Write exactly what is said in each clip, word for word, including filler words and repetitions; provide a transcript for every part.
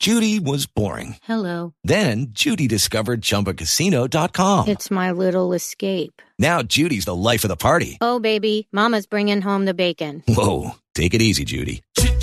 Judy was boring. Hello. Then Judy discovered Chumba Casino dot com. It's my little escape. Now Judy's the life of the party. Oh, baby, mama's bringing home the bacon. Whoa, take it easy, Judy.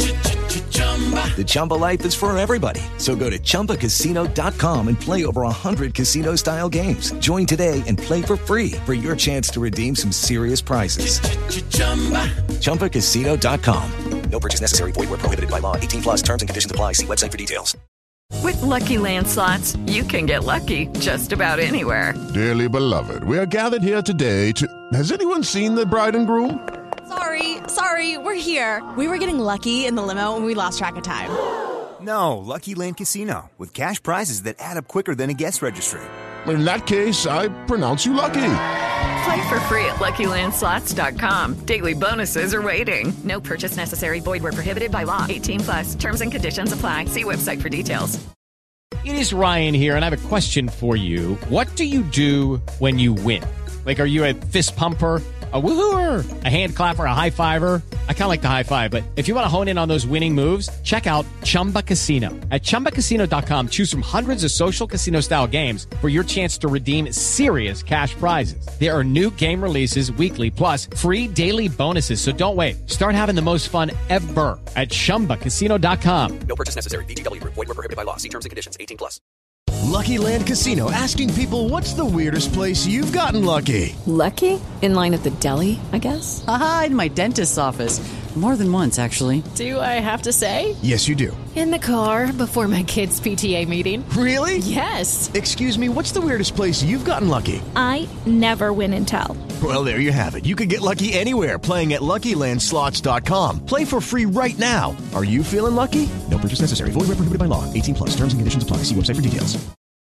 The Chumba life is for everybody. So go to Chumba Casino dot com and play over one hundred casino-style games. Join today and play for free for your chance to redeem some serious prizes. Chumba Casino dot com. No purchase necessary. Void where prohibited by law. eighteen plus terms and conditions apply. See website for details. With Lucky Land Slots, you can get lucky just about anywhere. Dearly beloved, we are gathered here today to... Has anyone seen the bride and groom? Sorry, sorry, we're here. We were getting lucky in the limo and we lost track of time. No, Lucky Land Casino, with cash prizes that add up quicker than a guest registry. In that case, I pronounce you lucky. Play for free at Lucky Land Slots dot com. Daily bonuses are waiting. No purchase necessary. Void where prohibited by law. eighteen plus. Terms and conditions apply. See website for details. It is Ryan here, and I have a question for you. What do you do when you win? Like, are you a fist pumper, a woohooer, a hand clapper, a high fiver? I kind of like the high five, but if you want to hone in on those winning moves, check out Chumba Casino. At Chumba Casino dot com, choose from hundreds of social casino-style games for your chance to redeem serious cash prizes. There are new game releases weekly, plus free daily bonuses, so don't wait. Start having the most fun ever at Chumba Casino dot com. No purchase necessary. V G W. Void where prohibited by law. See terms and conditions. eighteen plus. Lucky Land Casino, asking people, what's the weirdest place you've gotten lucky? Lucky? In line at the deli, I guess? Aha, in my dentist's office. More than once, actually. Do I have to say? Yes, you do. In the car before my kids' P T A meeting. Really? Yes. Excuse me, what's the weirdest place you've gotten lucky? I never win and tell. Well, there you have it. You can get lucky anywhere, playing at Lucky Land Slots dot com. Play for free right now. Are you feeling lucky? No purchase necessary. Void where prohibited by law. eighteen plus. Terms and conditions apply. See website for details.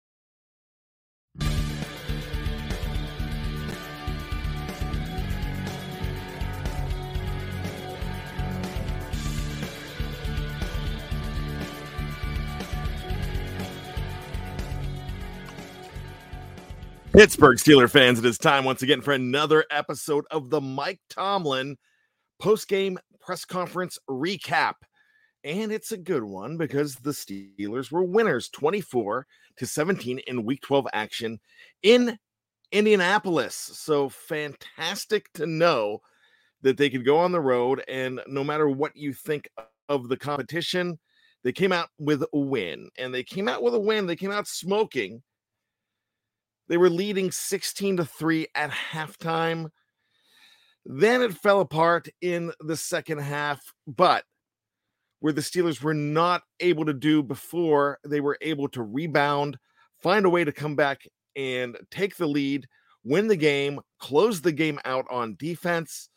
Pittsburgh Steelers fans, it is time once again for another episode of the Mike Tomlin post-game press conference recap. And it's a good one because the Steelers were winners twenty-four to seventeen in week twelve action in Indianapolis. So fantastic to know that they could go on the road, and no matter what you think of the competition, they came out with a win. And they came out with a win. They came out smoking. They were leading sixteen to three at halftime. Then it fell apart in the second half, but where the Steelers were not able to do before, they were able to rebound, find a way to come back and take the lead, win the game, close the game out on defense.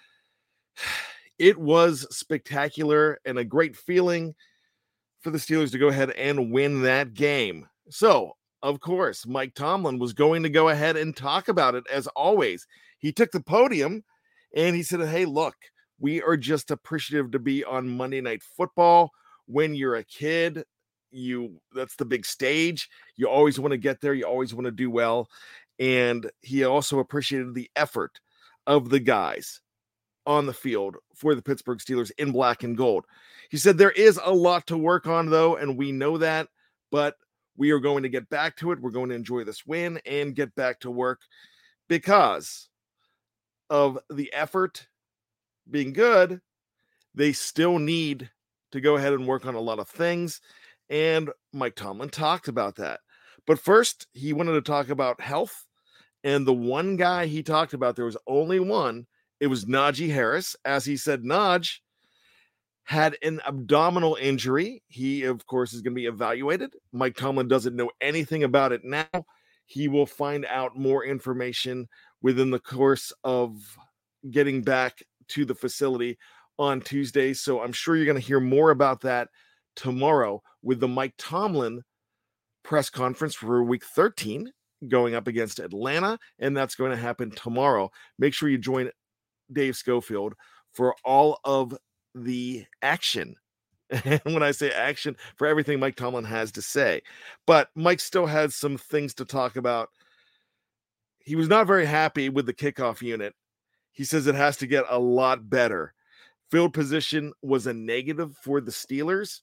It was spectacular and a great feeling for the Steelers to go ahead and win that game. So, of course, Mike Tomlin was going to go ahead and talk about it as always. He took the podium and he said, hey, look, we are just appreciative to be on Monday Night Football. When you're a kid, you that's the big stage. You always want to get there. You always want to do well. And he also appreciated the effort of the guys on the field for the Pittsburgh Steelers in black and gold. He said there is a lot to work on, though, and we know that, but we are going to get back to it. We're going to enjoy this win and get back to work because of the effort being good. They still need to go ahead and work on a lot of things. And Mike Tomlin talked about that. But first, he wanted to talk about health. And the one guy he talked about, there was only one. It was Najee Harris. As he said, Naj had an abdominal injury. He, of course, is going to be evaluated. Mike Tomlin doesn't know anything about it now. He will find out more information within the course of getting back to the facility on Tuesday. So I'm sure you're going to hear more about that tomorrow with the Mike Tomlin press conference for week thirteen going up against Atlanta. And that's going to happen tomorrow. Make sure you join Dave Schofield for all of the action. And when I say action, for everything Mike Tomlin has to say. But Mike still has some things to talk about. He was not very happy with the kickoff unit. He says it has to get a lot better. Field position was a negative for the Steelers.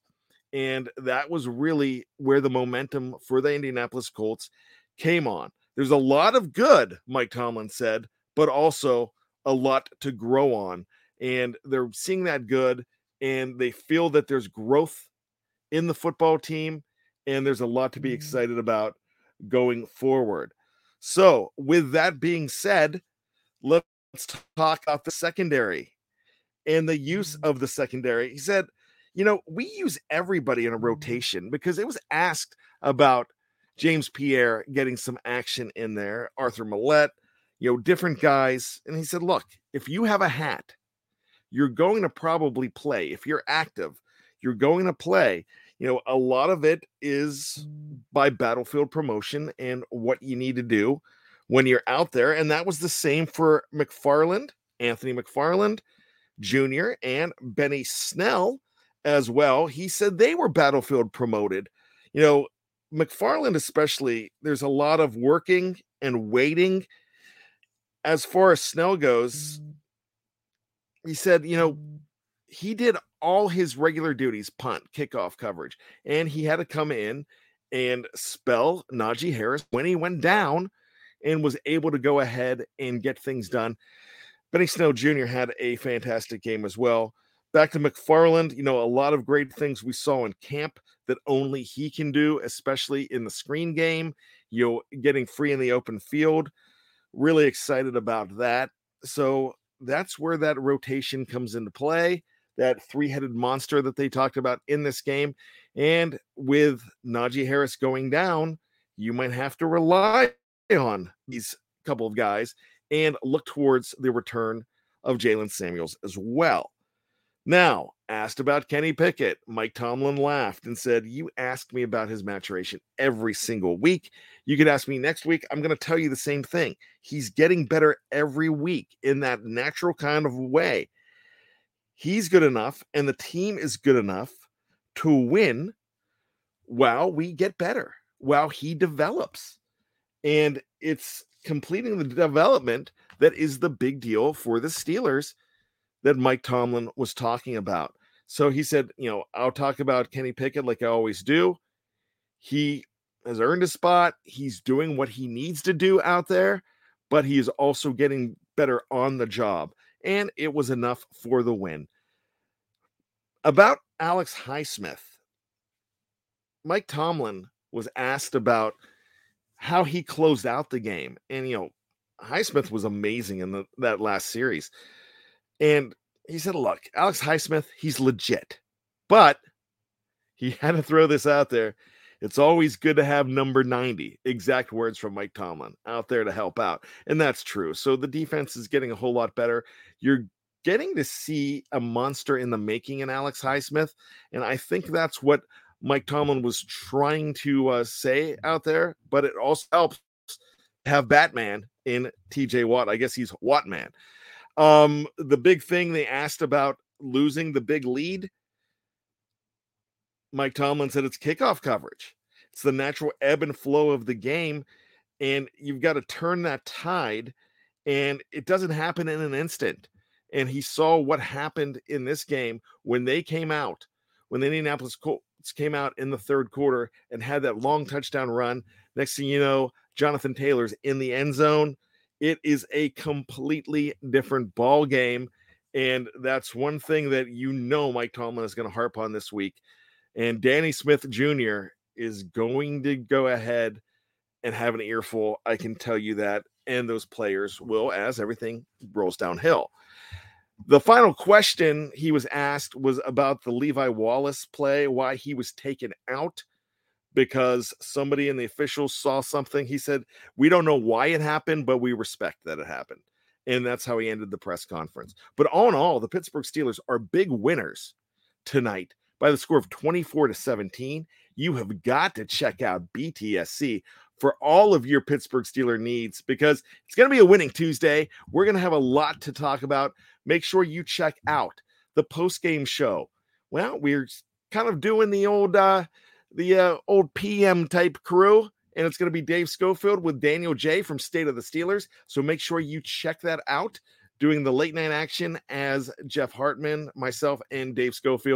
And that was really where the momentum for the Indianapolis Colts came on. There's a lot of good, Mike Tomlin said, but also a lot to grow on. And they're seeing that good, and they feel that there's growth in the football team, and there's a lot to be excited about going forward. So with that being said, let's talk about the secondary and the use of the secondary. He said, you know, we use everybody in a rotation, because it was asked about James Pierre getting some action in there, Arthur Millette, you know, different guys. And he said, look, if you have a hat, you're going to probably play. If you're active, you're going to play. You know, a lot of it is by battlefield promotion and what you need to do when you're out there. And that was the same for McFarland, Anthony McFarland Junior, and Benny Snell as well. He said they were battlefield promoted. You know, McFarland especially, there's a lot of working and waiting. As far as Snell goes, he said, you know, he did all his regular duties, punt, kickoff coverage, and he had to come in and spell Najee Harris when he went down, and was able to go ahead and get things done. Benny Snell Junior had a fantastic game as well. Back to McFarland, you know, a lot of great things we saw in camp that only he can do, especially in the screen game, you know, getting free in the open field. Really excited about that. So that's where that rotation comes into play, that three-headed monster that they talked about in this game. And with Najee Harris going down, you might have to rely on these couple of guys and look towards the return of Jalen Samuels as well. Now, asked about Kenny Pickett, Mike Tomlin laughed and said, you asked me about his maturation every single week. You could ask me next week. I'm going to tell you the same thing. He's getting better every week in that natural kind of way. He's good enough, and the team is good enough to win while we get better, while he develops. And it's completing the development that is the big deal for the Steelers that Mike Tomlin was talking about. So he said, you know, I'll talk about Kenny Pickett like I always do. He has earned a spot. He's doing what he needs to do out there, but he is also getting better on the job. And it was enough for the win. About Alex Highsmith, Mike Tomlin was asked about how he closed out the game. And, you know, Highsmith was amazing in the, that last series. And he said, look, Alex Highsmith, he's legit. But he had to throw this out there. It's always good to have number ninety, exact words from Mike Tomlin, out there to help out. And that's true. So the defense is getting a whole lot better. You're getting to see a monster in the making in Alex Highsmith. And I think that's what Mike Tomlin was trying to uh, say out there. But it also helps have Batman in T J Watt. I guess he's Wattman. Um, the big thing they asked about losing the big lead, Mike Tomlin said it's kickoff coverage. It's the natural ebb and flow of the game, and you've got to turn that tide, and it doesn't happen in an instant. And he saw what happened in this game when they came out, when the Indianapolis Colts came out in the third quarter and had that long touchdown run. Next thing you know, Jonathan Taylor's in the end zone. It is a completely different ball game, and that's one thing that you know Mike Tomlin is going to harp on this week. And Danny Smith Junior is going to go ahead and have an earful. I can tell you that, and those players will as everything rolls downhill. The final question he was asked was about the Levi Wallace play, why he was taken out. Because somebody in the officials saw something. He said, we don't know why it happened, but we respect that it happened. And that's how he ended the press conference. But all in all, the Pittsburgh Steelers are big winners tonight by the score of twenty-four to seventeen. You have got to check out B T S C for all of your Pittsburgh Steeler needs, because it's going to be a winning Tuesday. We're going to have a lot to talk about. Make sure you check out the post-game show. Well, we're kind of doing the old, uh, the uh, old P M type crew, and it's going to be Dave Schofield with Daniel J from State of the Steelers. So make sure you check that out. Doing the late night action as Jeff Hartman, myself, and Dave Schofield.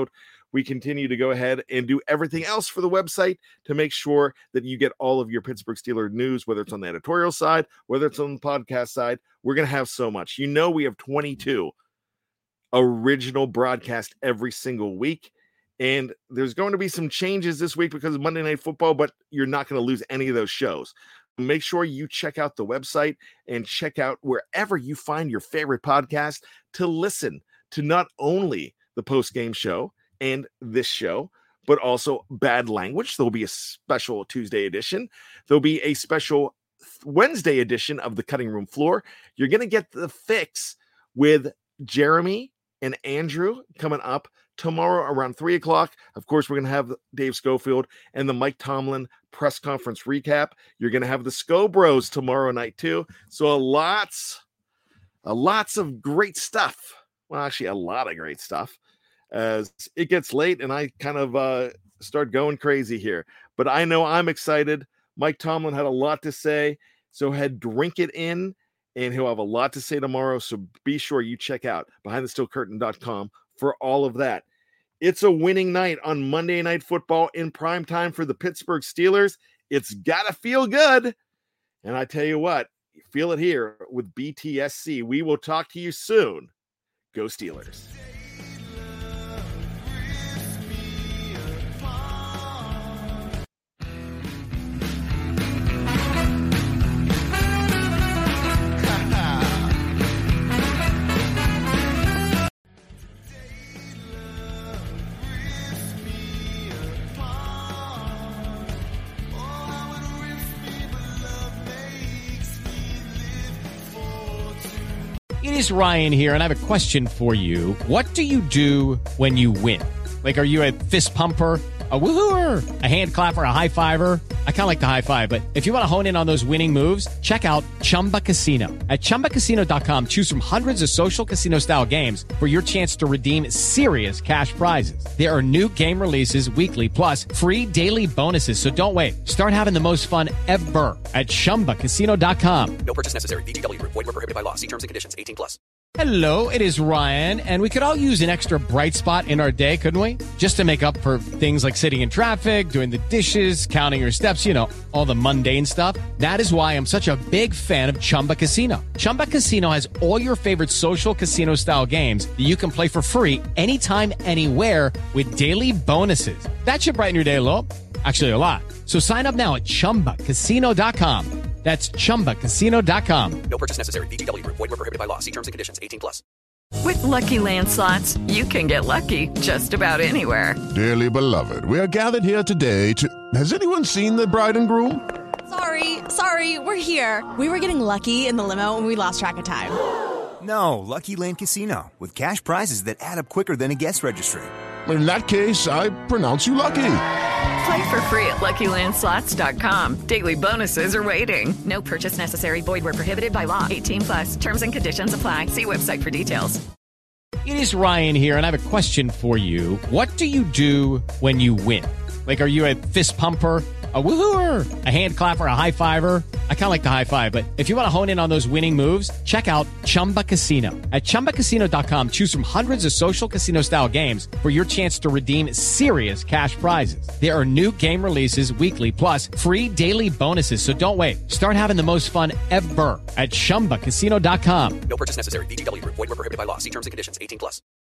we continue to go ahead and do everything else for the website to make sure that you get all of your Pittsburgh Steelers news, whether it's on the editorial side, whether it's on the podcast side. We're going to have so much. You know, we have twenty-two original broadcasts every single week. And there's going to be some changes this week because of Monday Night Football, but you're not going to lose any of those shows. Make sure you check out the website and check out wherever you find your favorite podcast to listen to not only the post-game show and this show, but also Bad Language. There'll be a special Tuesday edition. There'll be a special Wednesday edition of the Cutting Room Floor. You're going to get the fix with Jeremy and Andrew coming up tomorrow around three o'clock. Of course, we're going to have Dave Schofield and the Mike Tomlin press conference recap. You're going to have the Sco Bros tomorrow night too. So a lots, a lots of great stuff. Well, actually, a lot of great stuff as it gets late and I kind of uh, start going crazy here. But I know I'm excited. Mike Tomlin had a lot to say, so head drink it in, and he'll have a lot to say tomorrow. So be sure you check out behind the steel curtain dot com for all of that. It's a winning night on Monday Night Football in prime time for the Pittsburgh Steelers. It's got to feel good. And I tell you what, feel it here with B T S C. We will talk to you soon. Go Steelers. It is Ryan here, and I have a question for you. What do you do when you win? Like, are you a fist pumper, a woohooer, a hand clapper, a high fiver? I kind of like the high five, but if you want to hone in on those winning moves, check out Chumba Casino. At chumba casino dot com, choose from hundreds of social casino-style games for your chance to redeem serious cash prizes. There are new game releases weekly, plus free daily bonuses. So don't wait. Start having the most fun ever at chumba casino dot com. No purchase necessary. V G W. Void where prohibited by law. See terms and conditions. eighteen plus. Hello, it is Ryan, and we could all use an extra bright spot in our day, couldn't we? Just to make up for things like sitting in traffic, doing the dishes, counting your steps, you know, all the mundane stuff. That is why I'm such a big fan of Chumba Casino. Chumba Casino has all your favorite social casino-style games that you can play for free anytime, anywhere with daily bonuses. That should brighten your day a little. Actually, a lot. So sign up now at chumba casino dot com. That's chumba casino dot com. No purchase necessary. V G W. Void where prohibited by law. See terms and conditions. eighteen plus. With Lucky Land Slots, you can get lucky just about anywhere. Dearly beloved, we are gathered here today to... Has anyone seen the bride and groom? Sorry, sorry, we're here. We were getting lucky in the limo and we lost track of time. No, Lucky Land Casino, with cash prizes that add up quicker than a guest registry. In that case, I pronounce you lucky. Play for free at lucky land slots dot com. Daily bonuses are waiting. No purchase necessary. Void where prohibited by law. eighteen plus. Terms and conditions apply. See website for details. It is Ryan here, and I have a question for you. What do you do when you win? Like, are you a fist pumper, a woohooer, a hand clapper, a high fiver? I kind of like the high five, but if you want to hone in on those winning moves, check out Chumba Casino. At chumba casino dot com, choose from hundreds of social casino-style games for your chance to redeem serious cash prizes. There are new game releases weekly, plus free daily bonuses. So don't wait. Start having the most fun ever at chumba casino dot com. No purchase necessary. V G W. Void where prohibited by law. See terms and conditions. eighteen plus.